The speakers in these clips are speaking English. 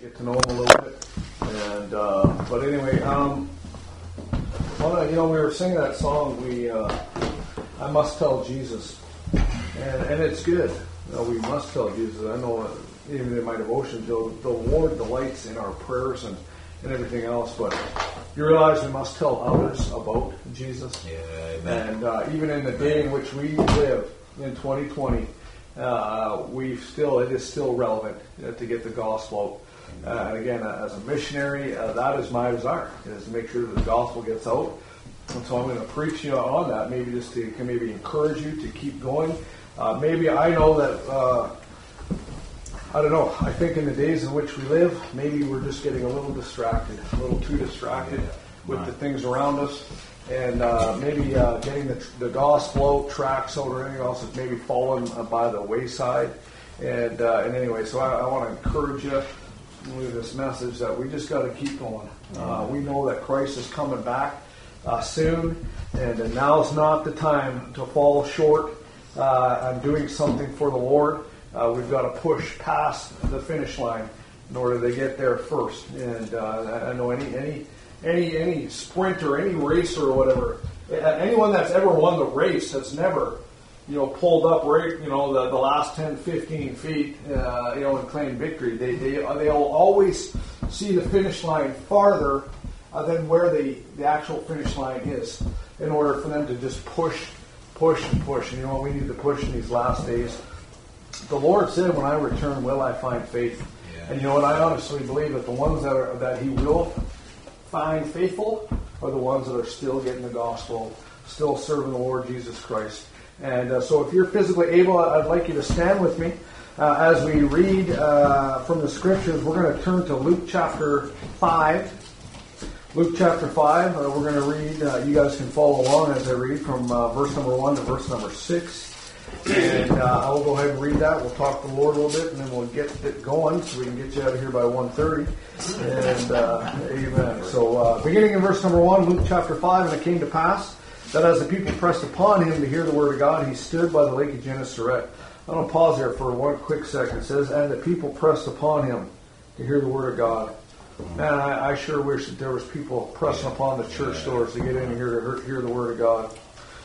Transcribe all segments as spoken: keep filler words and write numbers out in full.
get to know him a little bit. And uh, but anyway, um, well, you know, we were singing that song. We uh, I must tell Jesus, and and it's good. You know, we must tell Jesus. I know even in my devotions, the, the Lord delights in our prayers and, and everything else. But you realize we must tell others about Jesus. Yeah, amen. And uh, even in the day in which we live in twenty twenty. Uh, we still, it is still relevant uh, to get the gospel out. Uh, and again, uh, as a missionary, uh, that is my desire, is to make sure that the gospel gets out. And so I'm going to preach you on that, maybe just to can maybe encourage you to keep going. Uh, maybe I know that, uh, I don't know, I think in the days in which we live, maybe we're just getting a little distracted, a little too distracted with right. the things around us. And uh, maybe uh, getting the, the gospel out, tracks out, or anything else is maybe fallen uh, by the wayside. And uh, and anyway, so I, I want to encourage you with this message that we just got to keep going. Uh, we know that Christ is coming back uh, soon, and uh, now's not the time to fall short uh, on doing something for the Lord. Uh, we've got to push past the finish line in order to get there first. And uh, I know any any. Any any sprinter, any racer or whatever, anyone that's ever won the race has never, you know, pulled up right, you know, the, the last ten, fifteen feet, uh, you know, and claimed victory. They they they'll always see the finish line farther uh, than where the, the actual finish line is, in order for them to just push, push, and push. And you know what we need to push in these last days? The Lord said, "When I return, will I find faith?" Yeah. And you know what? I honestly believe that the ones that are that He will find faithful are the ones that are still getting the gospel, still serving the Lord Jesus Christ. And uh, so if you're physically able, I'd like you to stand with me uh, as we read uh, from the scriptures. We're going to turn to Luke chapter five. Luke chapter five, uh, we're going to read, uh, you guys can follow along as I read from uh, verse number one to verse number six. And uh, I'll go ahead and read that. We'll talk to the Lord a little bit, and then we'll get it going so we can get you out of here by one thirty. And uh, amen. So uh, beginning in verse number one, Luke chapter five, and it came to pass that as the people pressed upon him to hear the word of God, he stood by the lake of Gennesaret. I'm going to pause there for one quick second. It says, and the people pressed upon him to hear the word of God. Man, I, I sure wish that there was people pressing upon the church doors to get in here to hear the word of God.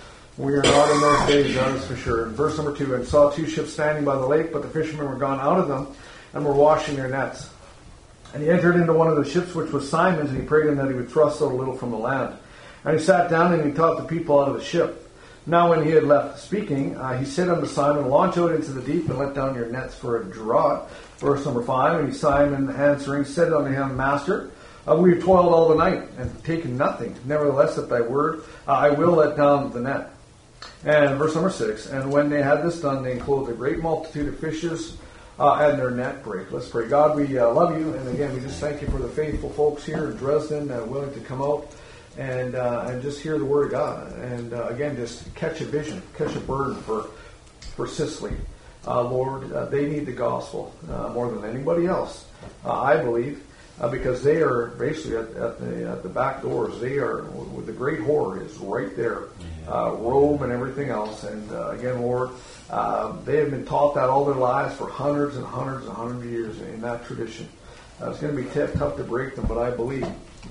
We are not in those days, that is for sure. In verse number two, and saw two ships standing by the lake, but the fishermen were gone out of them and were washing their nets. And he entered into one of the ships, which was Simon's, and he prayed him that he would thrust out a little from the land. And he sat down and he taught the people out of the ship. Now when he had left speaking, uh, he said unto Simon, launch out into the deep and let down your nets for a draught. Verse number five, and he, Simon answering said unto him, Master, uh, we have toiled all the night and taken nothing. Nevertheless, at thy word, uh, I will let down the net. And verse number six, and when they had this done, they enclosed a great multitude of fishes, uh, and their net brake. Let's pray. God, we uh, love you, and again, we just thank you for the faithful folks here in Dresden uh, willing to come out and uh, and just hear the word of God. And uh, again, just catch a vision, catch a burden for, for Sicily. Uh, Lord, uh, they need the gospel uh, more than anybody else, uh, I believe. Uh, because they are basically at, at the at the back doors. They are, with the great whore is right there, uh, Rome and everything else. And uh, again, Lord, uh, they have been taught that all their lives for hundreds and hundreds and hundreds of years in that tradition. Uh, it's going to be t- tough to break them, but I believe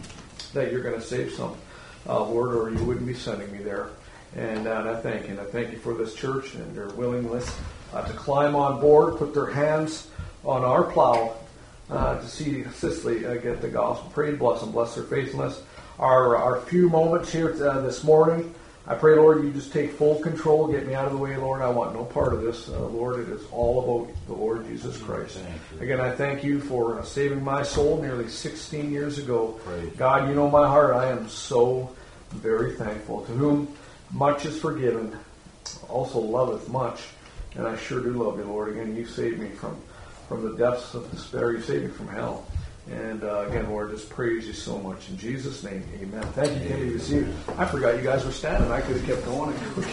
that you're going to save some, uh, Lord, or you wouldn't be sending me there. And, uh, and I thank you. And I thank you for this church and their willingness uh, to climb on board, put their hands on our plow, Uh, to see Sicily uh, get the gospel. Pray and bless them. Bless their faithfulness. Our our few moments here uh, this morning, I pray, Lord, you just take full control. Get me out of the way, Lord. I want no part of this. Uh, Lord, it is all about the Lord Jesus Christ. Again, I thank you for uh, saving my soul nearly sixteen years ago. Praise God, you know my heart. I am so very thankful. To whom much is forgiven, also loveth much. And I sure do love you, Lord. Again, you saved me from From the depths of despair, you saved me from hell. And uh, again, Lord, just praise you so much. In Jesus' name, amen. Thank you, Timmy, to see you. I forgot you guys were standing. I could have kept going.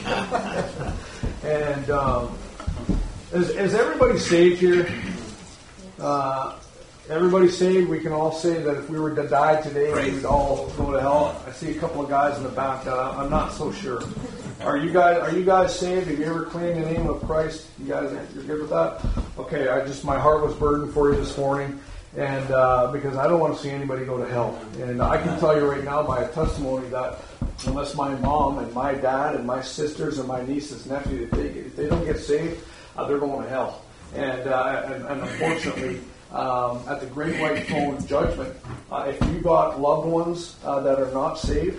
And um, is, is everybody saved here? Uh, everybody saved? We can all say that if we were to die today, we would all go to hell. I see a couple of guys in the back that I'm not so sure. Are you guys Are you guys saved? Have you ever claimed the name of Christ? You guys, you're good with that? Okay, I just my heart was burdened for you this morning, And uh, because I don't want to see anybody go to hell. And I can tell you right now by a testimony that unless my mom and my dad and my sisters and my nieces and nephews, if they, if they don't get saved, uh, they're going to hell. And, uh, and, and unfortunately, um, at the Great White Throne Judgment, uh, if you got loved ones uh, that are not saved,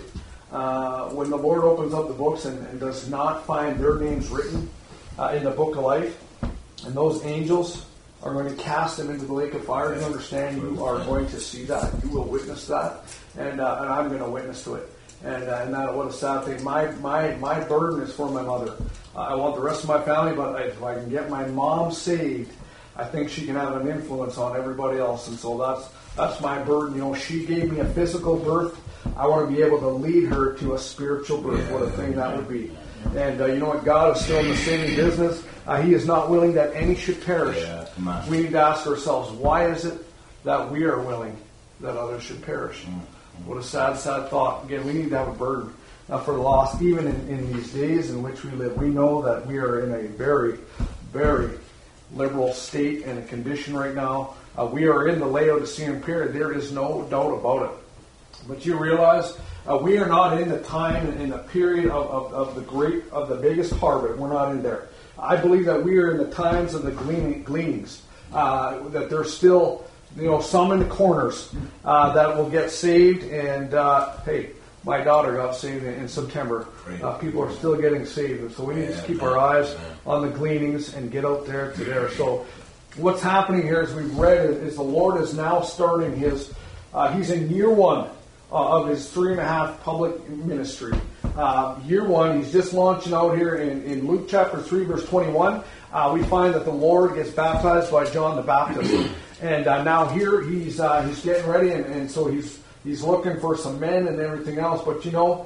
uh, when the Lord opens up the books and, and does not find their names written uh, in the book of life, and those angels are going to cast them into the lake of fire, you understand you are going to see that. You will witness that. And, uh, and I'm going to witness to it. And, uh, and that, what a sad thing. My, my, my burden is for my mother. Uh, I want the rest of my family, but if I can get my mom saved, I think she can have an influence on everybody else. And so that's, that's my burden. You know, she gave me a physical birth. I want to be able to lead her to a spiritual birth. What a thing that would be. And uh, you know what? God is still in the saving business. Uh, he is not willing that any should perish. Yeah, we need to ask ourselves, why is it that we are willing that others should perish? Mm-hmm. What a sad, sad thought. Again, we need to have a burden uh, for the lost. Even in, in these days in which we live, we know that we are in a very, very liberal state and a condition right now. Uh, we are in the Laodicean period. There is no doubt about it. But you realize uh, we are not in the time and in the period of, of, of the great, of the biggest harvest. We're not in there. I believe that we are in the times of the gleaning, gleanings. Uh, that there's still, you know, some in the corners uh, that will get saved. And uh, hey, my daughter got saved in, in September. Uh, people are still getting saved, and so we need to keep our eyes on the gleanings and get out there to there. So, what's happening here, as we've read, is the Lord is now starting his. Uh, he's in year one uh, of his three and a half public ministry. Uh, year one, he's just launching out here in, in Luke chapter three, verse twenty-one. Uh, we find that the Lord gets baptized by John the Baptist, and uh, now here he's uh, he's getting ready, and, and so he's he's looking for some men and everything else. But you know,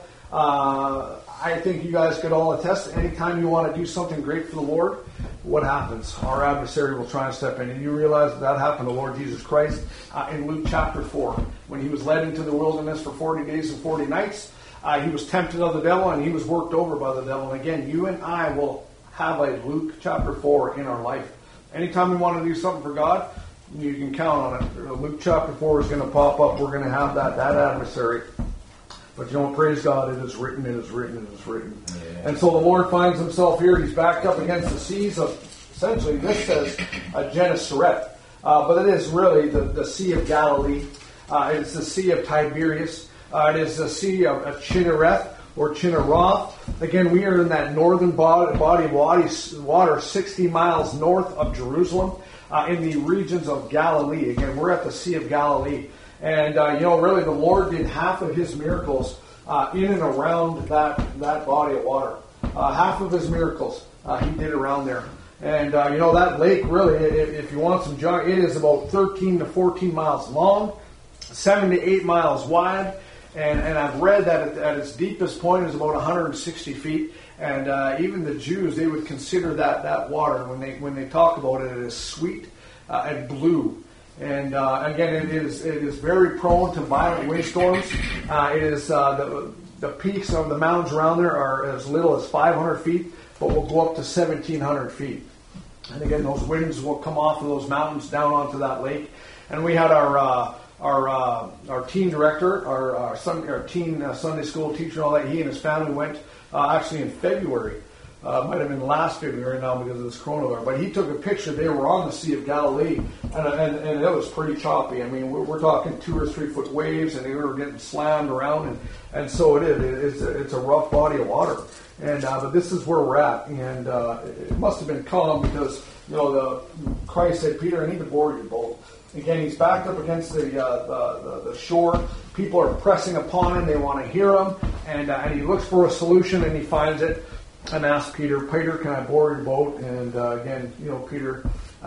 uh, I think you guys could all attest. Anytime you want to do something great for the Lord, what happens? Our adversary will try and step in, and you realize that, that happened to Lord Jesus Christ uh, in Luke chapter four when he was led into the wilderness for forty days and forty nights. Uh, he was tempted of the devil, and he was worked over by the devil. And again, you and I will have a Luke chapter four in our life. Anytime we want to do something for God, you can count on it. Luke chapter four is going to pop up. We're going to have that, that adversary. But you know, praise God, it is written, it is written, it is written. Yeah. And so the Lord finds himself here. He's backed up against the seas of, essentially, this says uh, Gennesaret. Uh, but it is really the, the Sea of Galilee. Uh, it's the Sea of Tiberias. Uh, it is the Sea of, of Chinnereth or Chinneroth. Again, we are in that northern body, body of water, sixty miles north of Jerusalem, uh, in the regions of Galilee. Again, we're at the Sea of Galilee. And, uh, you know, really the Lord did half of his miracles uh, in and around that, that body of water. Uh, half of his miracles uh, he did around there. And, uh, you know, that lake really, if, if you want some junk, it is about thirteen to fourteen miles long, seven to eight miles wide. And, and I've read that at, at its deepest point is about one hundred sixty feet. And uh, even the Jews, they would consider that, that water, when they when they talk about it, it is sweet uh, and blue. And uh, again, it is it is very prone to violent windstorms. Uh, it is uh, the the peaks of the mountains around there are as little as five hundred feet, but will go up to seventeen hundred feet. And again, those winds will come off of those mountains down onto that lake. And we had our uh, our uh, our teen director, our our, sun, our teen uh, Sunday school teacher, and all that. He and his family went uh, actually in February. Uh, might have been last February now because of this coronavirus. But he took a picture. They were on the Sea of Galilee, and and, and it was pretty choppy. I mean, we're, we're talking two or three foot waves, and they were getting slammed around, and, and so it is. It's a, it's a rough body of water. And uh, but this is where we're at, and uh, it must have been calm because you know the Christ said, Peter, I need to board your boat. Again, he's backed up against the, uh, the, the the shore. People are pressing upon him. They want to hear him, and uh, and he looks for a solution, and he finds it. And asked Peter, Peter, can I board your boat? And uh, again, you know, Peter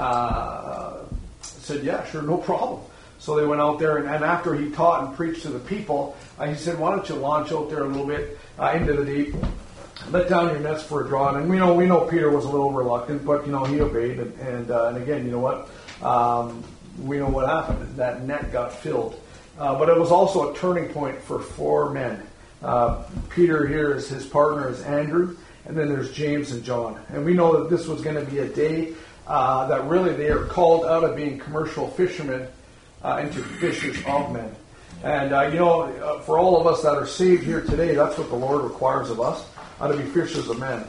uh, said, yeah, sure, no problem. So they went out there, and, and after he taught and preached to the people, uh, he said, why don't you launch out there a little bit uh, into the deep, let down your nets for a draw. And we know we know Peter was a little reluctant, but you know he obeyed. And and, uh, and again, you know what? Um, we know what happened. That net got filled, uh, but it was also a turning point for four men. Uh, Peter here is his partner is Andrew. And then there's James and John. And we know that this was going to be a day uh, that really they are called out of being commercial fishermen uh, into fishers of men. And, uh, you know, uh, for all of us that are saved here today, that's what the Lord requires of us, uh, to be fishers of men.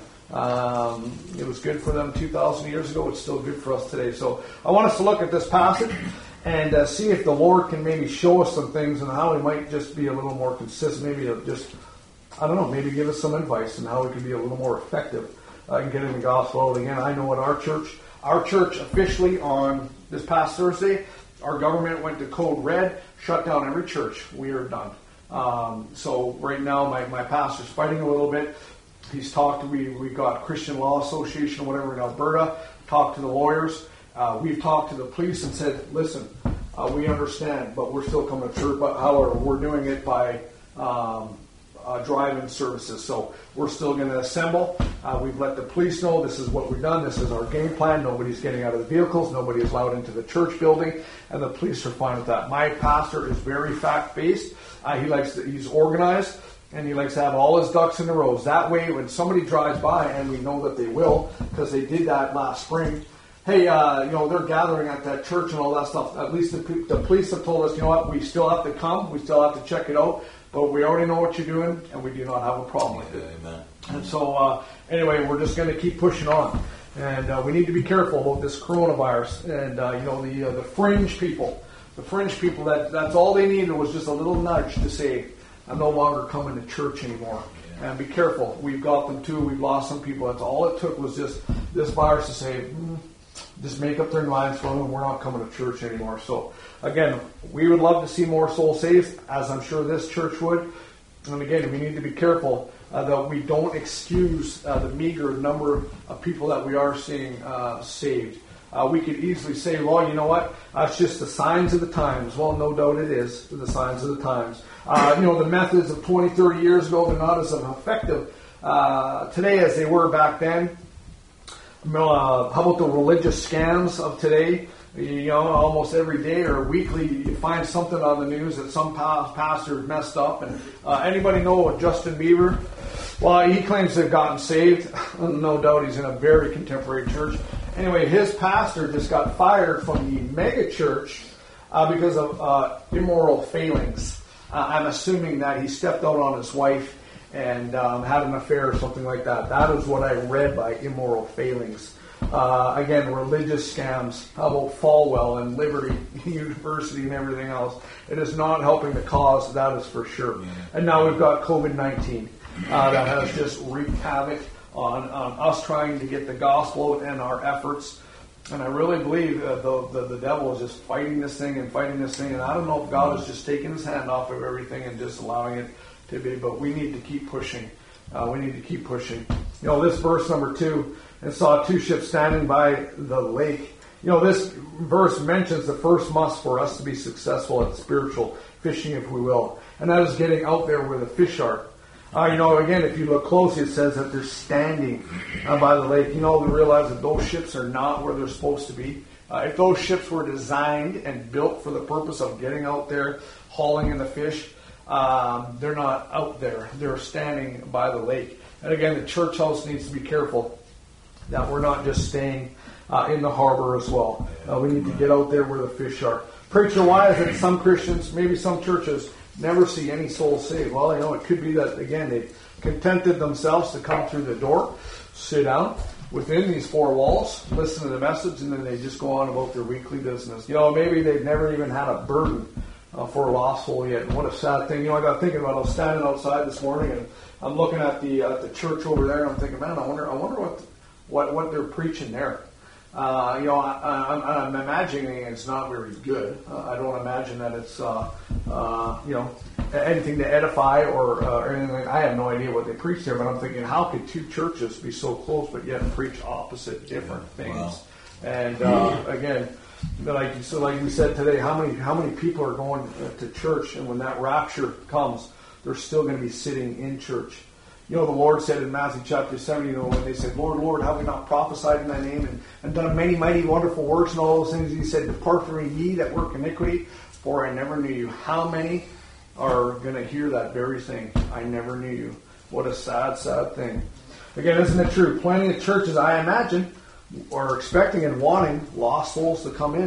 Um, it was good for them two thousand years ago. It's still good for us today. So I want us to look at this passage and uh, see if the Lord can maybe show us some things and how we might just be a little more consistent. Maybe just, I don't know, maybe give us some advice on how we can be a little more effective uh, in getting the gospel out. Again, I know at our church, our church officially on this past Thursday, our government went to code red, shut down every church. We are done. Um, so right now, my, my pastor's fighting a little bit. He's talked to, we, we got Christian Law Association or whatever in Alberta, talked to the lawyers. Uh, we've talked to the police and said, listen, uh, we understand, but we're still coming to church. But however, we're doing it by um, uh, drive-in services. So we're still going to assemble. Uh, we've let the police know this is what we've done. This is our game plan. Nobody's getting out of the vehicles. Nobody is allowed into the church building. And the police are fine with that. My pastor is very fact-based. Uh, he likes to, he's organized. And he likes to have all his ducks in a row. That way, when somebody drives by, and we know that they will, because they did that last spring, hey, uh, you know, they're gathering at that church and all that stuff. At least the, the police have told us, you know what, we still have to come, we still have to check it out, but we already know what you're doing, and we do not have a problem with it. Amen. And so, uh, anyway, we're just going to keep pushing on. And uh, we need to be careful about this coronavirus. And, uh, you know, the uh, the fringe people, the fringe people, that that's all they needed was just a little nudge to say, I'm no longer coming to church anymore. Yeah. And be careful. We've got them too. We've lost some people. That's all it took was just this virus to say, mm, just make up their minds for them. We're not coming to church anymore. So, again, we would love to see more souls saved, as I'm sure this church would. And again, we need to be careful uh, that we don't excuse uh, the meager number of people that we are seeing uh, saved. Uh, we could easily say, well, you know what? That's just the signs of the times. Well, no doubt it is the signs of the times. Uh, you know, the methods of twenty, thirty years ago, they're not as effective uh, today as they were back then. Uh, how about the religious scams of today? You know, almost every day or weekly, you find something on the news that some pastor messed up. And uh, anybody know Justin Bieber? Well, he claims to have gotten saved. No doubt he's in a very contemporary church. Anyway, his pastor just got fired from the mega church uh, because of uh, immoral failings. Uh, I'm assuming that he stepped out on his wife and um, had an affair or something like that. That is what I read by immoral failings. Uh, again, religious scams. How about Falwell and Liberty University and everything else? It is not helping the cause, that is for sure. Yeah. And now we've got covid nineteen uh, that has just wreaked havoc on, on us trying to get the gospel and our efforts. And I really believe uh, the, the the devil is just fighting this thing and fighting this thing. And I don't know if God is just taking his hand off of everything and just allowing it to be. But we need to keep pushing. Uh, we need to keep pushing. You know, this verse number two, and saw two ships standing by the lake. You know, this verse mentions the first must for us to be successful at spiritual fishing, if we will. And that is getting out there where the fish are. Uh, you know, again, if you look closely, it says that they're standing uh, by the lake. You know, to realize that those ships are not where they're supposed to be. Uh, if those ships were designed and built for the purpose of getting out there, hauling in the fish, um, they're not out there. They're standing by the lake. And again, the church house needs to be careful that we're not just staying uh, in the harbor as well. Uh, we need to get out there where the fish are. Preacher, why is it some Christians, maybe some churches, never see any souls saved? Well, you know, it could be that, again, they contented themselves to come through the door, sit down within these four walls, listen to the message, and then they just go on about their weekly business. You know, maybe they've never even had a burden uh, for a lost soul yet. And what a sad thing. You know, I got thinking about it. I was standing outside this morning, and I'm looking at the uh, the church over there, and I'm thinking, man, I wonder, I wonder what what what they're preaching there. Uh, you know, I, I'm, I'm imagining it's not very good. Uh, I don't imagine that it's, uh, uh, you know, anything to edify or, uh, or anything. I have no idea what they preach there, but I'm thinking, how could two churches be so close but yet preach opposite, different yeah, things? Wow. And uh, again, like so, like we said today, how many how many people are going to church, and when that rapture comes, they're still going to be sitting in church. You know, the Lord said in Matthew chapter seven, you know, when they said, Lord, Lord, have we not prophesied in thy name and, and done many mighty wonderful works and all those things? He said, depart from me, ye that work iniquity, for I never knew you. How many are going to hear that very thing? I never knew you. What a sad, sad thing. Again, isn't it true? Plenty of churches, I imagine, are expecting and wanting lost souls to come in.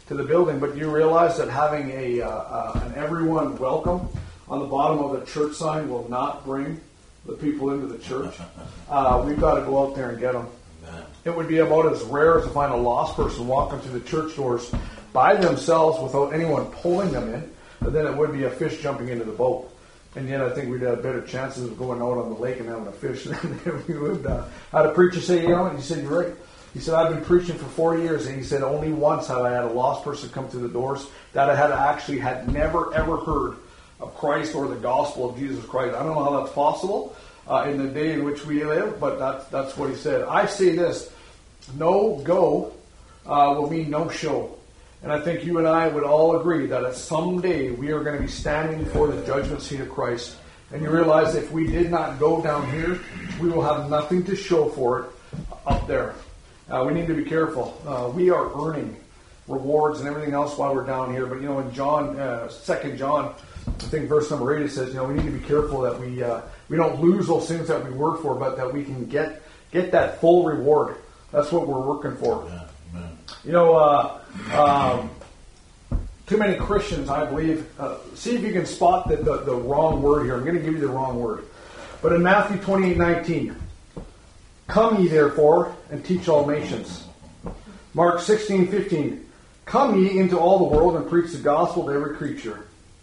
to the building. But you realize that having a uh, uh, an everyone welcome on the bottom of the church sign will not bring the people into the church. Uh, we've got to go out there and get them. Amen. It would be about as rare as to find a lost person walking through the church doors by themselves without anyone pulling them in, but then it would be a fish jumping into the boat. And yet I think we'd have better chances of going out on the lake and having a fish than we would. Uh, I had a preacher say, you know, and he said, you're right. He said, I've been preaching for forty years, and he said, only once have I had a lost person come through the doors that I had actually had never, ever heard of Christ or the gospel of Jesus Christ. I don't know how that's possible uh, in the day in which we live, but that's, that's what he said. I say this, no go uh, will mean no show. And I think you and I would all agree that at someday we are going to be standing before the judgment seat of Christ. And you realize if we did not go down here, we will have nothing to show for it up there. Uh, we need to be careful. Uh, we are earning rewards and everything else while we're down here. But, you know, in John, uh, Second John, I think verse number eight, it says, you know, we need to be careful that we uh, we don't lose those things that we work for, but that we can get get that full reward. That's what we're working for. Yeah, amen. You know, uh, um, too many Christians, I believe, uh, see if you can spot the, the, the wrong word here. I'm going to give you the wrong word. But in Matthew twenty-eight nineteen, come ye therefore and teach all nations. Mark sixteen fifteen, come ye into all the world and preach the gospel to every creature.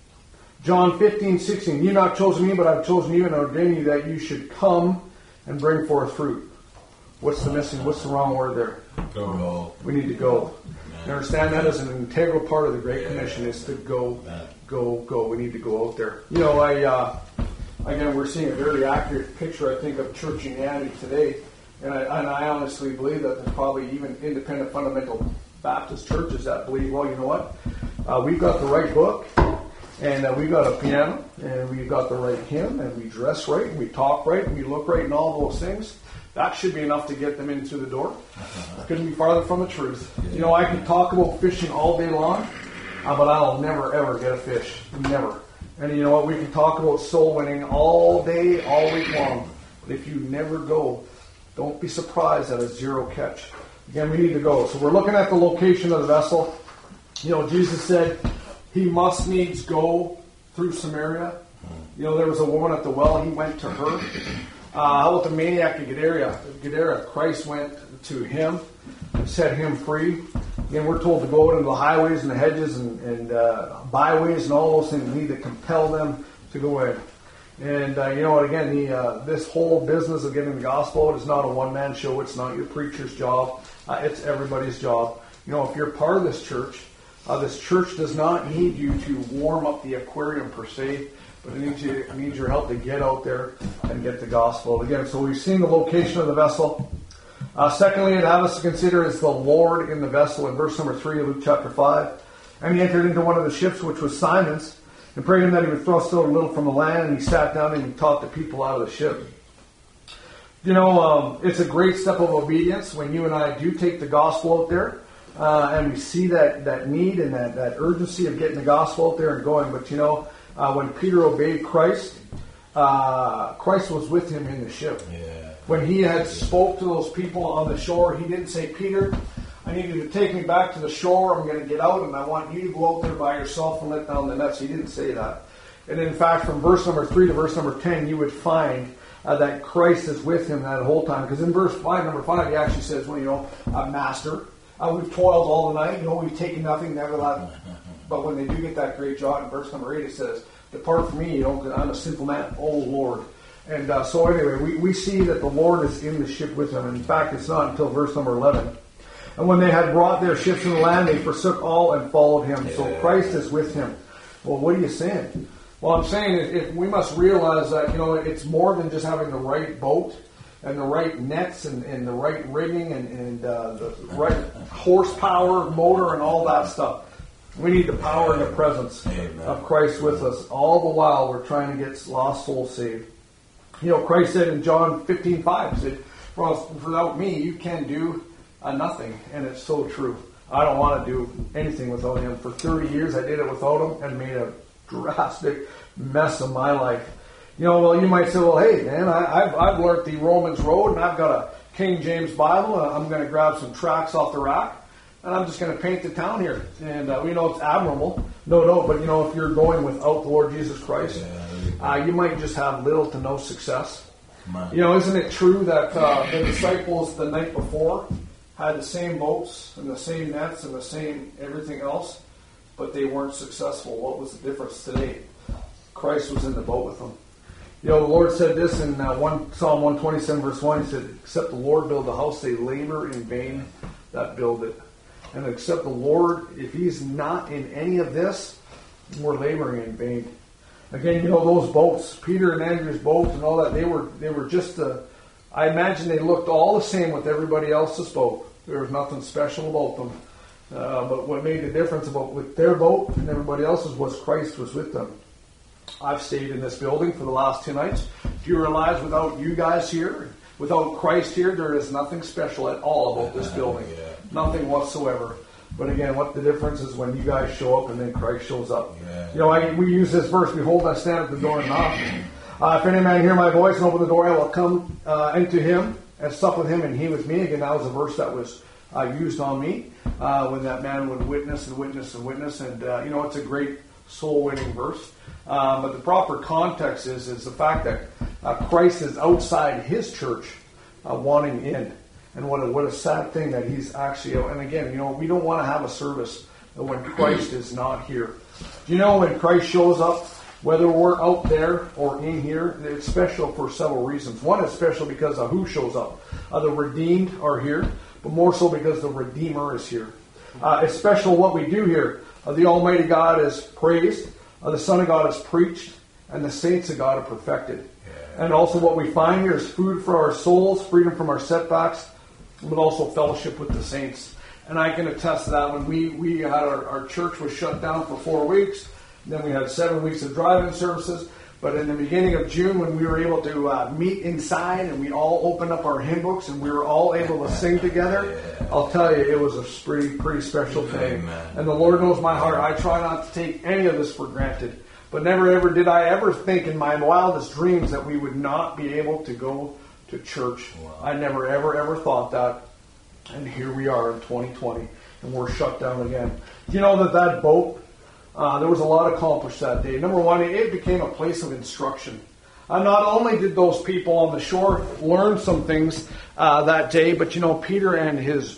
John fifteen sixteen, ye not chosen me, but I've chosen you and ordained you that you should come and bring forth fruit. What's the missing? What's the wrong word there? Go. We need to go. You understand that as an integral part of the Great Commission is to go, go, go. We need to go out there. You know, I uh, again, we're seeing a very accurate picture, I think, of churchianity today, and I, and I honestly believe that there's probably even independent fundamental Baptist churches that believe, well, you know what, uh, we've got the right book. And uh, we've got a piano, and we've got the right hymn, and we dress right, and we talk right, and we look right, and all those things. That should be enough to get them in through the door. Couldn't be farther from the truth. You know, I can talk about fishing all day long, uh, but I'll never, ever get a fish. Never. And you know what? We can talk about soul winning all day, all week long. But if you never go, don't be surprised at a zero catch. Again, we need to go. So we're looking at the location of the vessel. You know, Jesus said, he must needs go through Samaria. You know, there was a woman at the well. He went to her. Uh, how about the maniac of Gadara? Gadara, Christ went to him and set him free. Again, we're told to go out into the highways and the hedges and, and uh, byways and all those things. We need to compel them to go in. And uh, you know what? Again, the, uh, this whole business of getting the gospel out is not a one-man show. It's not your preacher's job. Uh, it's everybody's job. You know, if you're part of this church, Uh, this church does not need you to warm up the aquarium per se, but it needs, you, it needs your help to get out there and get the gospel. Again, so we've seen the location of the vessel. Uh, secondly, I'd have us to consider is the Lord in the vessel in verse number three of Luke chapter five. And he entered into one of the ships, which was Simon's, and prayed him that he would throw still a little from the land, and he sat down and he taught the people out of the ship. You know, um, it's a great step of obedience when you and I do take the gospel out there. Uh, and we see that, that need and that, that urgency of getting the gospel out there and going. But, you know, uh, when Peter obeyed Christ, uh, Christ was with him in the ship. Yeah. When he had spoke to those people on the shore, he didn't say, Peter, I need you to take me back to the shore. I'm going to get out, and I want you to go out there by yourself and let down the nets. He didn't say that. And in fact, from verse number three to verse number ten, you would find uh, that Christ is with him that whole time. Because in verse five, number five, he actually says, well, you know, uh, Master, Uh, we've toiled all the night, you know, we've taken nothing, never left. But when they do get that great job, in verse number eight, it says, depart from me, you know, because I'm a sinful man, oh Lord. And uh, so anyway, we, we see that the Lord is in the ship with them. And in fact, it's not until verse number eleven. And when they had brought their ships to the land, they forsook all and followed him. So Christ is with him. Well, what are you saying? Well, I'm saying if we must realize that, you know, it's more than just having the right boat and the right nets and, and the right rigging and, and uh, the right horsepower, motor, and all that stuff. We need the power and the presence Amen. Of Christ with us. All the while we're trying to get lost souls saved. You know, Christ said in John fifteen five, he said, well, without me, you can do uh, nothing. And it's so true. I don't want to do anything without him. For thirty years I did it without him and made a drastic mess of my life. You know, well, you might say, well, hey, man, I, I've, I've learned the Romans Road, and I've got a King James Bible, and I'm going to grab some tracts off the rack. and I'm just going to paint the town here. And uh, we know it's admirable, no, no. But you know, if you're going without the Lord Jesus Christ, yeah, uh, you might just have little to no success. Man. You know, isn't it true that uh, the disciples the night before had the same boats and the same nets and the same everything else, but they weren't successful? What was the difference today? Christ was in the boat with them. You know, the Lord said this in uh, one, Psalm one twenty-seven, verse one. He said, except the Lord build the house, they labor in vain that build it. And except the Lord, if He's not in any of this, we're laboring in vain. Again, you know, those boats, Peter and Andrew's boats and all that, they were they were just, uh, I imagine they looked all the same with everybody else's boat. There was nothing special about them. Uh, but what made the difference about with their boat and everybody else's was Christ was with them. I've stayed in this building for the last two nights. Do you realize without you guys here, without Christ here, there is nothing special at all about this building. Yeah. Nothing whatsoever. But again, what the difference is when you guys show up and then Christ shows up. Yeah. You know, I, we use this verse, behold, I stand at the door and knock. Uh, if any man hear my voice and open the door, I will come uh, into him and sup with him and he with me. Again, that was a verse that was uh, used on me uh, when that man would witness and witness and witness. And, uh, you know, it's a great soul-winning verse. Um, but the proper context is, is the fact that uh, Christ is outside His church uh, wanting in. And what a, what a sad thing that He's actually out. And again, you know, we don't want to have a service when Christ is not here. Do you know when Christ shows up, whether we're out there or in here, it's special for several reasons. One is special because of who shows up. Uh, the redeemed are here, but more so because the Redeemer is here. Uh, it's special what we do here. Uh, the Almighty God is praised. Uh, the Son of God is preached, and the saints of God are perfected. Yeah. And also what we find here is food for our souls, freedom from our setbacks, but also fellowship with the saints. And I can attest to that. When we, we had our, our church was shut down for four weeks, then we had seven weeks of drive-in services. But in the beginning of June, when we were able to uh, meet inside and we all opened up our hymn books and we were all able to sing together, yeah. I'll tell you, it was a pretty, pretty special thing. Amen. And the Lord knows my heart. I try not to take any of this for granted. But never ever did I ever think in my wildest dreams that we would not be able to go to church. Wow. I never ever ever thought that. And here we are in twenty twenty and we're shut down again. Do you know that that boat, uh, there was a lot accomplished that day. Number one, it became a place of instruction. Uh, not only did those people on the shore learn some things uh, that day, but you know, Peter and his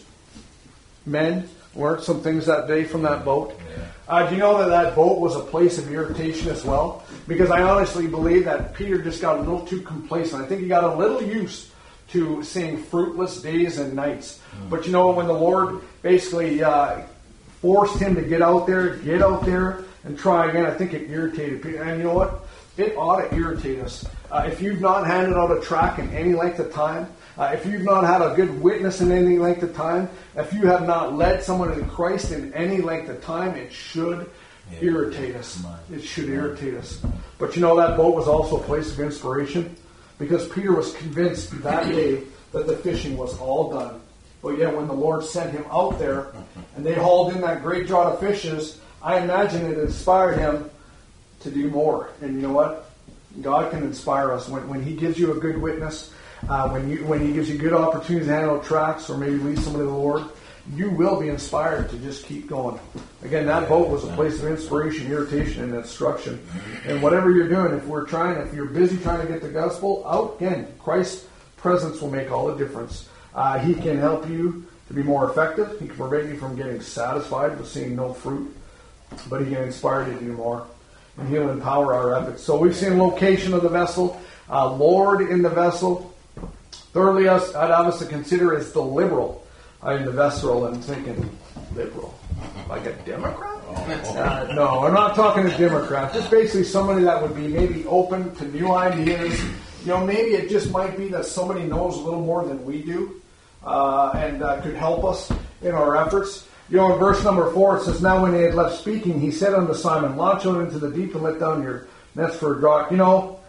men learned some things that day from that boat. Yeah. Uh, do you know that that boat was a place of irritation as well? Because I honestly believe that Peter just got a little too complacent. I think he got a little used to seeing fruitless days and nights. Mm. But you know, when the Lord basically uh, forced him to get out there, get out there and try again, I think it irritated Peter. And you know what? It ought to irritate us. Uh, if you've not handed out a tract in any length of time, uh, if you've not had a good witness in any length of time, if you have not led someone to Christ in any length of time, it should yeah. irritate us. It should irritate us. But you know, that boat was also a place of inspiration because Peter was convinced that day that the fishing was all done. But yet when the Lord sent him out there and they hauled in that great draught of fishes, I imagine it inspired him to do more. And you know what? God can inspire us. When, when He gives you a good witness, uh, when you when He gives you good opportunities to hand out tracts or maybe lead somebody to the Lord, you will be inspired to just keep going. Again, that boat was a place of inspiration, irritation, and instruction. And whatever you're doing, if we're trying, if you're busy trying to get the gospel out, again, Christ's presence will make all the difference. Uh, he can help you to be more effective. He can prevent you from getting satisfied with seeing no fruit. But He can inspire you to do more. And He'll empower our efforts. So we've seen location of the vessel, uh, Lord in the vessel. Thirdly, I'd have us to consider is the liberal uh, in the vessel. And I'm thinking, liberal? Like a Democrat? Uh, no, I'm not talking a Democrat. Just basically somebody that would be maybe open to new ideas. You know, maybe it just might be that somebody knows a little more than we do uh, and uh, could help us in our efforts. You know, in verse number four, it says, now when they had left speaking, he said unto Simon, launch out into the deep and let down your nets for a draught. You know,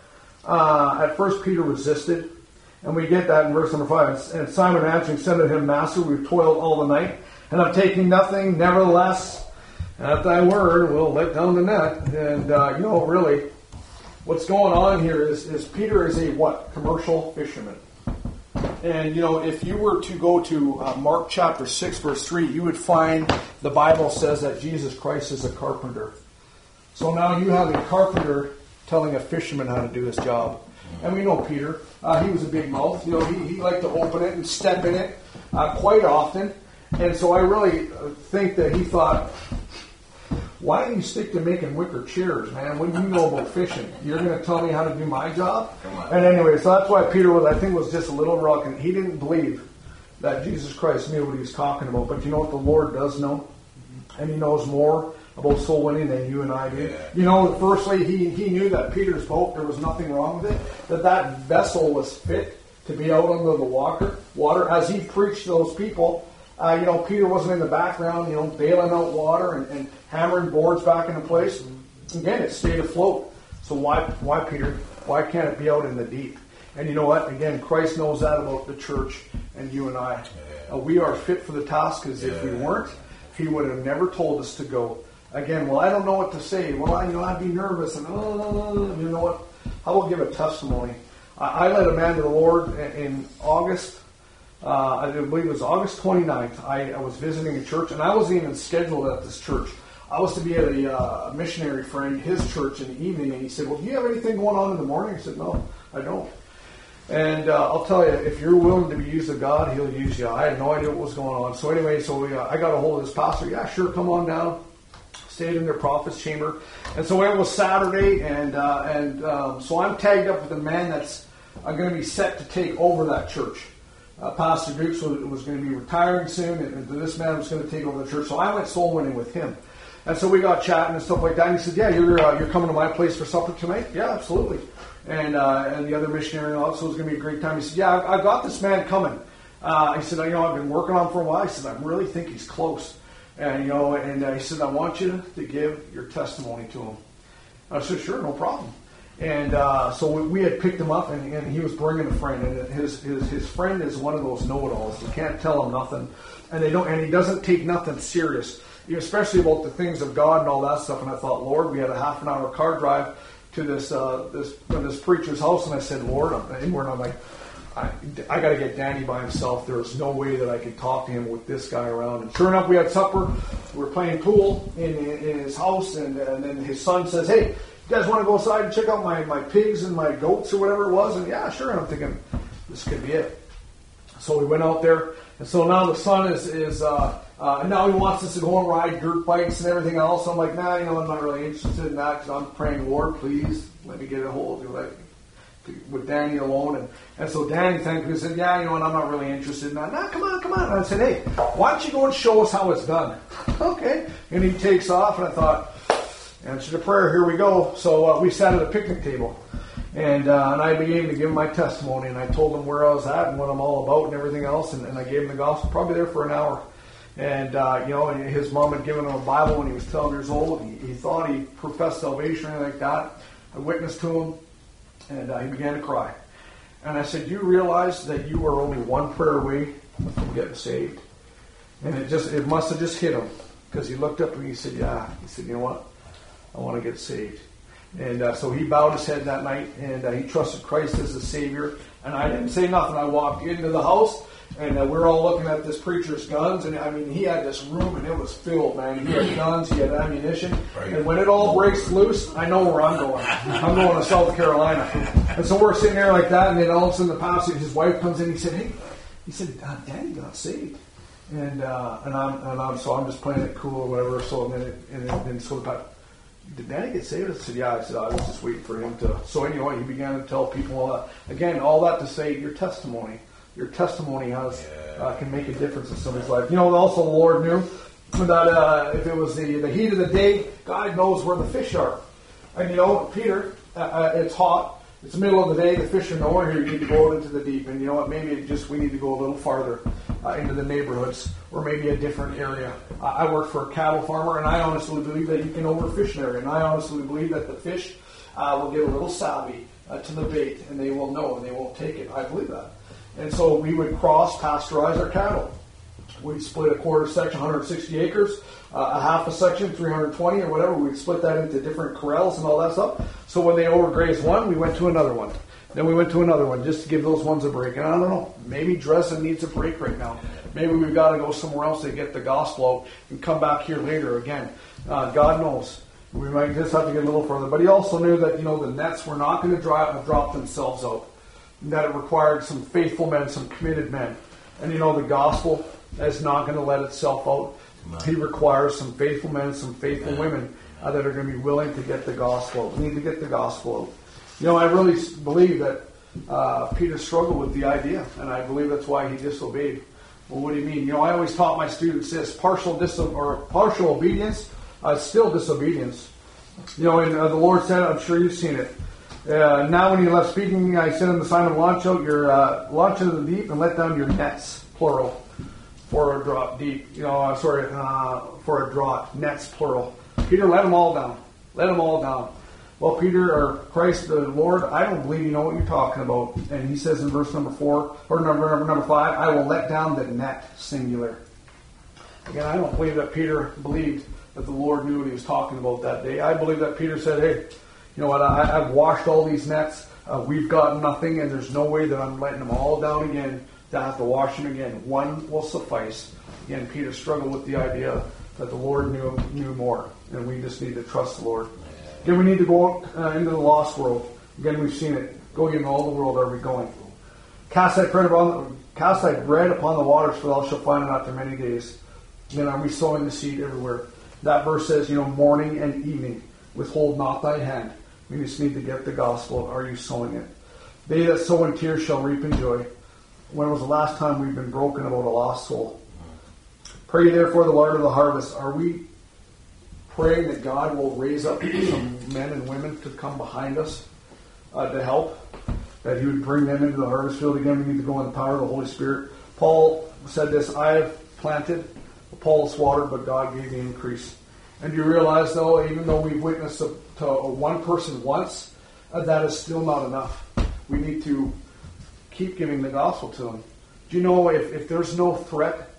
uh, at first Peter resisted, and we get that in verse number five. And Simon answering said to him, Master, we've toiled all the night, and I'm taking nothing. Nevertheless, at thy word, we'll let down the net. And, uh, you know, really, what's going on here is, is Peter is a what? Commercial fisherman. And, you know, if you were to go to uh, Mark chapter six, verse three, you would find the Bible says that Jesus Christ is a carpenter. So now you have a carpenter telling a fisherman how to do his job. And we know Peter. Uh, he was a big mouth. You know, he, he liked to open it and step in it uh, quite often. And so I really think that he thought, why don't you stick to making wicker chairs, man? What do you know about fishing? You're going to tell me how to do my job? And anyway, so that's why Peter was, I think, was just a little reluctant. He didn't believe that Jesus Christ knew what he was talking about. But you know what the Lord does know? And he knows more about soul winning than you and I do. Yeah. You know, firstly, he, he knew that Peter's boat, there was nothing wrong with it, that that vessel was fit to be out under the water. Water, as he preached to those people, uh, you know, Peter wasn't in the background, you know, bailing out water and, and hammering boards back into place. Again, it stayed afloat. So why, why, Peter? Why can't it be out in the deep? And you know what? Again, Christ knows that about the church and you and I. Yeah. Uh, we are fit for the task, because yeah. if we weren't, he would have never told us to go. Again, well, I don't know what to say. Well, I, you know, I'd be nervous. And, oh, you know what? I will give a testimony. I, I led a man to the Lord in, in August. Uh, I believe it was August twenty-ninth. I, I was visiting a church, and I wasn't even scheduled at this church. I was to be at a uh, missionary friend, his church, in the evening, and he said, well, do you have anything going on in the morning? I said, no, I don't. And uh, I'll tell you, if you're willing to be used of God, he'll use you. I had no idea what was going on. So anyway, so we, uh, I got a hold of this pastor. Yeah, sure, come on down. Stayed in their prophet's chamber. And so it was Saturday, and uh, and um, so I'm tagged up with a man that's uh, going to be set to take over that church. Uh, Pastor Dukes was, was going to be retiring soon, and, and this man was going to take over the church. So I went soul winning with him. And so we got chatting and stuff like that. And he said, yeah, you're uh, you're coming to my place for supper tonight? Yeah, absolutely. And uh, and the other missionary also was going to be a great time. He said, yeah, I've, I've got this man coming. Uh, he said, you know, I've been working on him for a while. He said, I really think he's close. And, you know, and uh, he said, I want you to give your testimony to him. I said, sure, no problem. And uh, so we, we had picked him up, and, and he was bringing a friend. And his, his his friend is one of those know-it-alls. You can't tell him nothing. And they don't. And he doesn't take nothing serious, especially about the things of God and all that stuff. And I thought, Lord, we had a half an hour car drive to this uh, this uh, this preacher's house. And I said, Lord, I'm, and I'm like, I, I got to get Danny by himself. There's no way that I could talk to him with this guy around. And sure enough, we had supper. We were playing pool in, in, in his house, and, and then his son says, hey, you guys want to go outside and check out my, my pigs and my goats or whatever it was? And yeah, sure. And I'm thinking, this could be it. So we went out there, and so now the son is, is uh, uh, and now he wants us to go and ride dirt bikes and everything else. I'm like, nah, you know, I'm not really interested in that, because I'm praying, Lord, please let me get a hold of you. Like, with Danny alone, and, and so Danny thankfully said, yeah, you know what, I'm not really interested in that. Nah, come on, come on. And I said, hey, why don't you go and show us how it's done? Okay. And he takes off, and I thought, answer to prayer, here we go. So uh, we sat at a picnic table, and uh, and I began to give him my testimony, and I told him where I was at and what I'm all about and everything else, and, and I gave him the gospel, probably there for an hour. And, uh, you know, and his mom had given him a Bible when he was twelve years old. He, he thought he professed salvation or anything like that. I witnessed to him. And uh, he began to cry. And I said, you realize that you are only one prayer away from getting saved? And it just it must have just hit him. Because he looked up and he said, yeah. He said, you know what? I want to get saved. And uh, so he bowed his head that night, and uh, he trusted Christ as the Savior. And I didn't say nothing. I walked into the house, and uh, we were all looking at this preacher's guns. And I mean, he had this room, and it was filled, man. He had guns, he had ammunition. Right. And when it all breaks loose, I know where I'm going. I'm going to South Carolina. And so we're sitting there like that, and then all of a sudden the pastor, his wife comes in. He said, hey, he said, uh, Daddy got saved. And uh, and I'm and I'm so I'm just playing it cool or whatever. So and then it, and then, then so the pastor, did Danny get saved? I said, yeah. I said, I was just waiting for him to. So anyway, he began to tell people, all that. Again, all that to say, your testimony. Your testimony has yeah. uh, can make a difference in somebody's life. You know, also the Lord knew that uh, if it was the, the heat of the day, God knows where the fish are. And you know, Peter, uh, uh, it's hot. It's the middle of the day. The fish are nowhere here. You need to go out into the deep. And you know what? Maybe it just we need to go a little farther uh, into the neighborhoods, or maybe a different area. Uh, I work for a cattle farmer, and I honestly believe that you can overfish an area. And I honestly believe that the fish uh, will get a little savvy uh, to the bait, and they will know, and they won't take it. I believe that. And so we would cross pasteurize our cattle. We'd split a quarter section, one hundred sixty acres, uh, a half a section, three hundred twenty or whatever. We'd split that into different corrals and all that stuff. So when they overgrazed one, we went to another one. Then we went to another one just to give those ones a break. And I don't know, maybe Dresden needs a break right now. Maybe we've got to go somewhere else to get the gospel out and come back here later again. Uh, God knows. We might just have to get a little further. But he also knew that, you know, the nets were not going to drop, drop themselves out. And that it required some faithful men, some committed men. And, you know, the gospel is not going to let itself out. He requires some faithful men, some faithful women uh, that are going to be willing to get the gospel out. We need to get the gospel out. You know, I really believe that uh, Peter struggled with the idea, and I believe that's why he disobeyed. Well, what do you mean? You know, I always taught my students this: partial dis- or partial obedience, uh, still disobedience. You know, and uh, the Lord said, I'm sure you've seen it. Uh, now, when you left speaking, I said in the sign of launch out your uh, launch into the deep and let down your nets, plural, for a draught deep. You know, uh, sorry, uh, for a draught, nets, plural. Peter, let them all down. Let them all down. Well, Peter, or Christ, the Lord, I don't believe you know what you're talking about. And he says in verse number four, or number, number, number five, I will let down the net, singular. Again, I don't believe that Peter believed that the Lord knew what he was talking about that day. I believe that Peter said, hey, you know what, I, I've washed all these nets, uh, we've got nothing, and there's no way that I'm letting them all down again to have to wash them again. One will suffice. Again, Peter struggled with the idea that the Lord knew, knew more, and we just need to trust the Lord. Again, we need to go out uh, into the lost world. Again, we've seen it. Go into all the world are we going. Cast thy bread upon, cast thy bread upon the waters, for thou shalt find it after many days. Then are we sowing the seed everywhere? That verse says, you know, morning and evening, withhold not thy hand. We just need to get the gospel. Are you sowing it? They that sow in tears shall reap in joy. When was the last time we've been broken about a lost soul? Pray therefore the Lord of the harvest. Are we praying that God will raise up some men and women to come behind us uh, to help? That he would bring them into the harvest field again. We need to go in the power of the Holy Spirit. Paul said this, I have planted, Apollos watered, but God gave the increase. And do you realize, though, even though we've witnessed to, to one person once, uh, that is still not enough. We need to keep giving the gospel to them. Do you know, if, if there's no threat,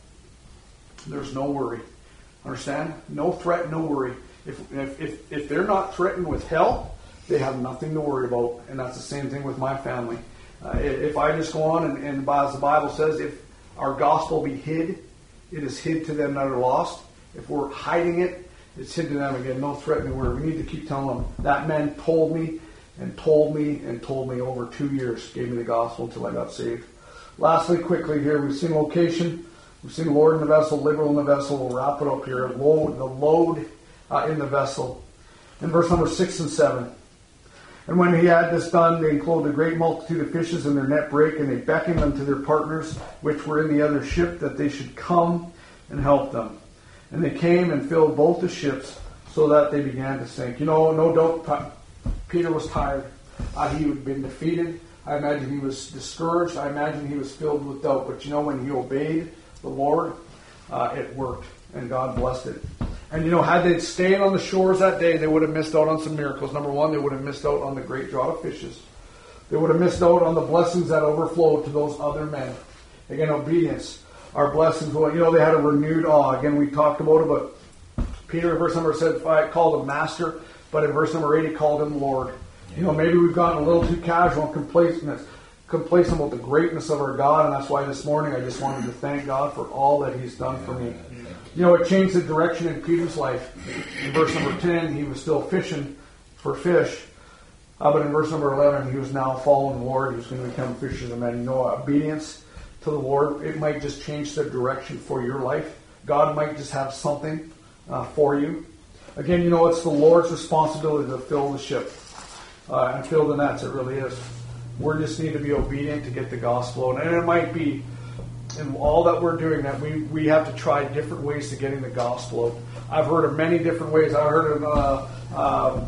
there's no worry. Understand? No threat, no worry. If, if, if, if they're not threatened with hell, they have nothing to worry about. And that's the same thing with my family. Uh, if I just go on, and, and as the Bible says, if our gospel be hid, it is hid to them that are lost. If we're hiding it, it's hid to them again. No threatening word. We need to keep telling them. That man told me and told me and told me over two years, gave me the gospel until I got saved. Lastly, quickly here, we've seen location. We've seen Lord in the vessel, liberal in the vessel. We'll wrap it up here. Load, the load uh, in the vessel. In verse number six and seven. And when he had this done, they enclosed a great multitude of fishes in their net brake, and they beckoned unto their partners, which were in the other ship, that they should come and help them. And they came and filled both the ships, so that they began to sink. You know, no doubt Peter was tired. Uh, he had been defeated. I imagine he was discouraged. I imagine he was filled with doubt. But you know, when he obeyed the Lord, uh, it worked, and God blessed it. And you know, had they stayed on the shores that day, they would have missed out on some miracles. Number one, they would have missed out on the great draught of fishes. They would have missed out on the blessings that overflowed to those other men. Again, obedience. Our blessings, well, you know, they had a renewed awe. Again, we talked about it, but Peter, in verse number said, five, called him master, but in verse number eight, he called him Lord. You know, maybe we've gotten a little too casual and complacent, complacent about the greatness of our God, and that's why this morning I just wanted to thank God for all that he's done for me. You know, it changed the direction in Peter's life. In verse number ten, he was still fishing for fish. Uh, but in verse number eleven, he was now following the Lord. He was going to become fishers of men. You know, obedience to the Lord, it might just change the direction for your life. God might just have something uh, for you. Again, you know, it's the Lord's responsibility to fill the ship uh, and fill the nets. It really is. We just need to be obedient to get the gospel out. And it might be, in all that we're doing, that we, we have to try different ways to getting the gospel out. I've heard of many different ways. I heard of uh, uh,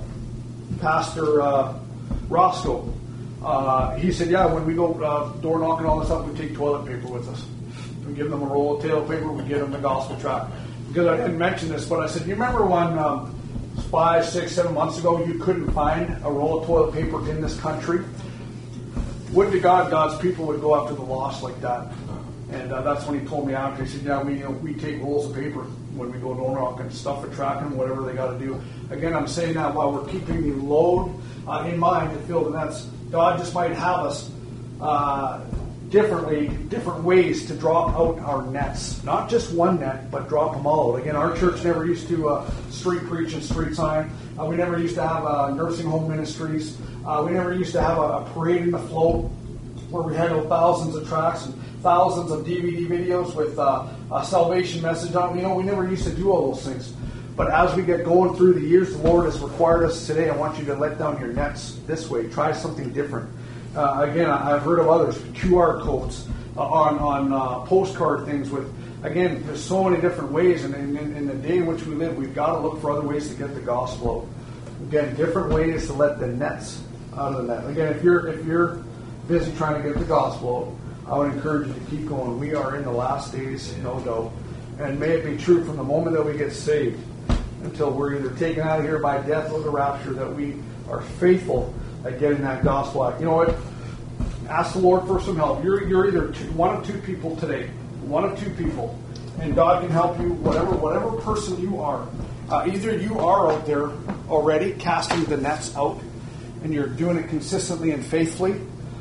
Pastor uh, Roscoe. Uh, he said, yeah, when we go uh, door knocking all this up, we take toilet paper with us. We give them a roll of toilet paper, we give them the gospel tract. Because I didn't mention this, but I said, you remember when um, five, six, seven months ago you couldn't find a roll of toilet paper in this country? Would to God, God's people would go after the lost like that. And uh, that's when he told me after. He said, yeah, we, you know, we take rolls of paper when we go door knocking, stuff it, track them, whatever they got to do. Again, I'm saying that while we're keeping the load uh, in mind to fill the nets, God just might have us uh, differently, different ways to drop out our nets. Not just one net, but drop them all out. Again, our church never used to uh, street preach and street sign. Uh, we never used to have uh, nursing home ministries. Uh, we never used to have a, a parade in the float where we had thousands of tracts and thousands of D V D videos with uh, a salvation message on. You know, we never used to do all those things. But as we get going through the years, the Lord has required us today. I want you to let down your nets this way. Try something different. Uh, again, I've heard of others, Q R codes uh, on, on uh, postcard things with, again, there's so many different ways. And in, in, in the day in which we live, we've got to look for other ways to get the gospel out. Again, different ways to let the nets out of the net. Again, if you're if you're busy trying to get the gospel out, I would encourage you to keep going. We are in the last days, no doubt. And may it be true from the moment that we get saved until we're either taken out of here by death or the rapture, that we are faithful at getting that gospel out. You know what? Ask the Lord for some help. You're you're either two, one of two people today, one of two people, and God can help you. Whatever whatever person you are, uh, either you are out there already casting the nets out, and you're doing it consistently and faithfully,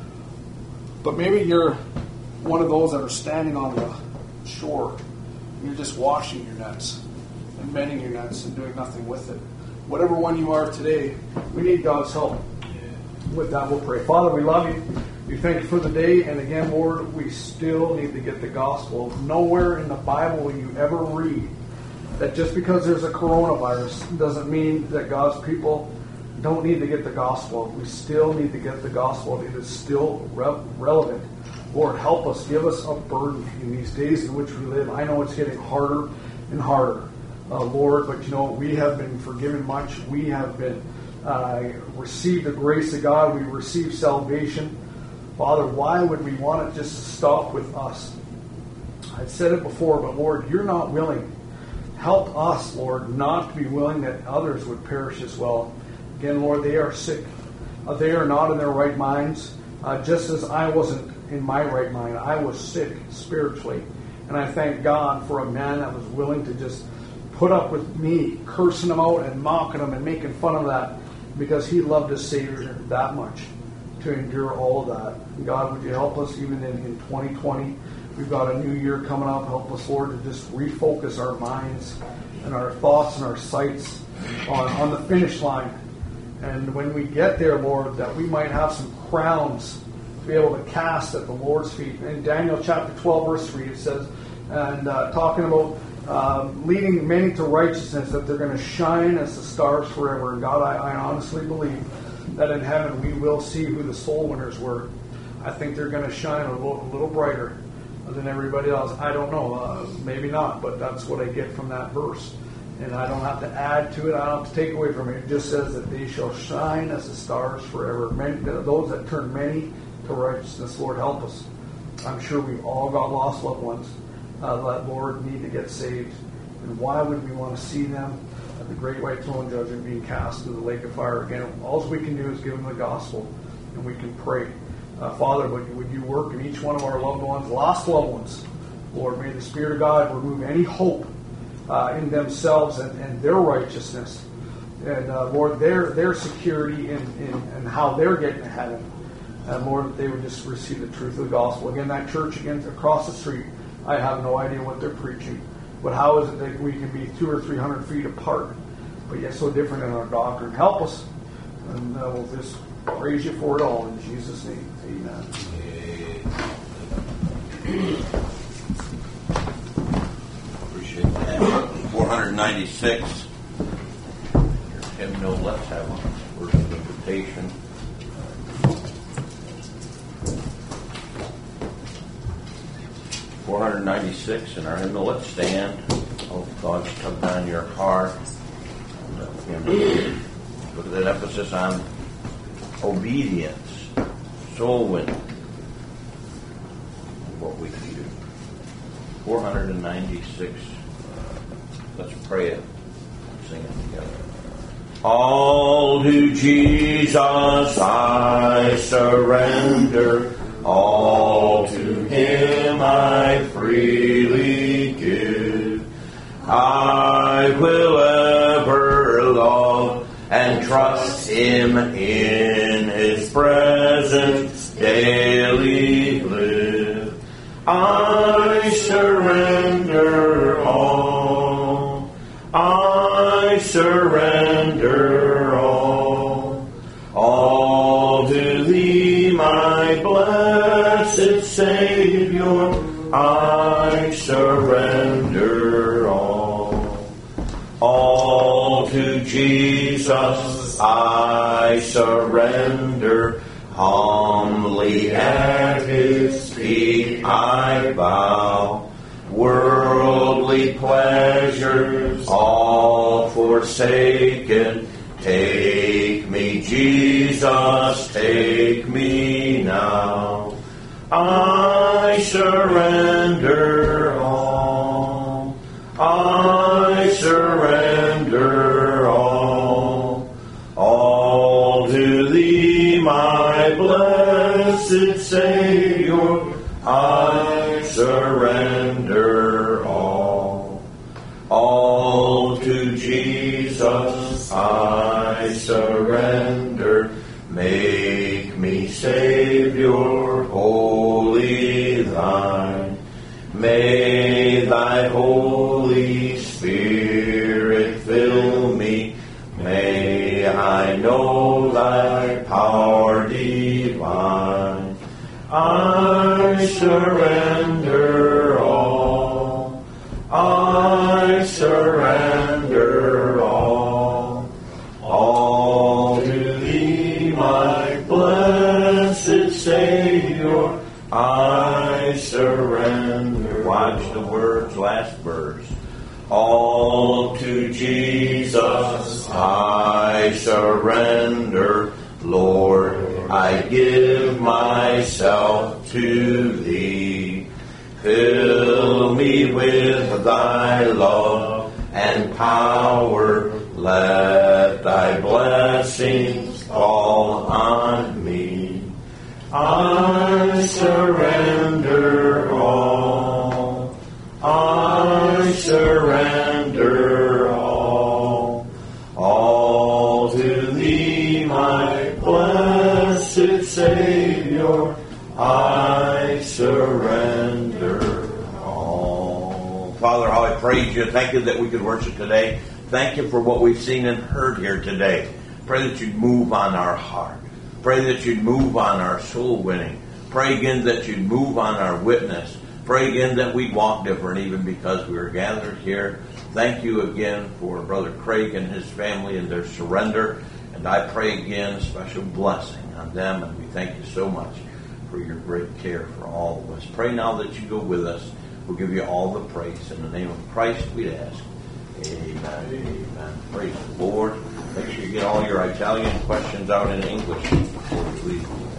but maybe you're one of those that are standing on the shore. And you're just washing your nets and mending your nets and doing nothing with it. Whatever one you are today, we need God's help. With that, we'll pray. Father, we love you. We thank you for the day. And again, Lord, we still need to get the gospel. Nowhere in the Bible will you ever read that just because there's a coronavirus doesn't mean that God's people don't need to get the gospel. We still need to get the gospel. It is still re- relevant. Lord, help us. Give us a burden in these days in which we live. I know it's getting harder and harder, uh, Lord, but you know, we have been forgiven much. We have been uh, received the grace of God. We received salvation. Father, why would we want it just to stop with us? I've said it before, but Lord, you're not willing. Help us, Lord, not to be willing that others would perish as well. Again, Lord, they are sick. Uh, they are not in their right minds. Uh, just as I wasn't in my right mind. I was sick spiritually. And I thank God for a man that was willing to just put up with me, cursing him out and mocking him and making fun of that, because he loved his Savior that much to endure all of that. God, would you help us even in, in twenty twenty? We've got a new year coming up. Help us, Lord, to just refocus our minds and our thoughts and our sights on, on the finish line. And when we get there, Lord, that we might have some crowns to be able to cast at the Lord's feet. In Daniel chapter twelve, verse three, it says, and uh, talking about um, leading many to righteousness, that they're going to shine as the stars forever. And God, I, I honestly believe that in heaven we will see who the soul winners were. I think they're going to shine a little, a little brighter than everybody else. I don't know, uh, maybe not, but that's what I get from that verse. And I don't have to add to it. I don't have to take away from it. It just says that they shall shine as the stars forever. Many, those that turn many to righteousness, Lord, help us. I'm sure we've all got lost loved ones uh, that, Lord, need to get saved. And why would we want to see them at the great white throne judgment being cast into the lake of fire? Again, all we can do is give them the gospel, and we can pray. Uh, Father, would, would you work in each one of our loved ones, lost loved ones? Lord, may the Spirit of God remove any hope Uh, in themselves and, and their righteousness, and uh, Lord, their their security in, in, in how they're getting to heaven. And Lord, that they would just receive the truth of the gospel. Again, that church again across the street, I have no idea what they're preaching, but how is it that we can be two or three hundred feet apart, but yet so different in our doctrine? Help us, and uh, we'll just praise you for it all in Jesus' name. Amen. four ninety-six. Your hymnal, let's have a word of invitation. four ninety-six in our hymnal, let's stand. Oh, God, come down your heart. Look at that emphasis on obedience, soul winning, what we can do. four ninety-six. Let's pray it and sing it together. All to Jesus I surrender, all to Him I freely give. I will ever love and trust Him in His presence daily live. I surrender all. I surrender all. All to Thee, my blessed Savior, I surrender all. All to Jesus I surrender. Humbly at His feet I bow. Worldly pleasures all forsaken. Take me, Jesus, take me now. I surrender all. I surrender all. All to Thee, my blessed Savior, I surrender all. All to Jesus I surrender. Make me Savior, wholly Thine. May Thy Holy Spirit fill me. May I know Thy power divine. I surrender all. I surrender all. All to Thee, my blessed Savior, I surrender. Watch the words, last verse. All to Jesus I surrender. Lord, I give myself to Thee. Fill me with Thy love and power. Let Thy blessings fall on me. I surrender all. I surrender all. All to Thee, my blessed Savior, I surrender all. Father, how I praise You. Thank You that we could worship today. Thank You for what we've seen and heard here today. Pray that You'd move on our heart. Pray that You'd move on our soul winning. Pray again that You'd move on our witness. Pray again that we'd walk different even because we are gathered here. Thank You again for Brother Craig and his family and their surrender. And I pray again special blessing on them. And we thank You so much for Your great care for all of us. Pray now that You go with us. We'll give You all the praise. In the name of Christ we ask. Amen. Amen. Praise the Lord. Make sure you get all your Italian questions out in English before you leave.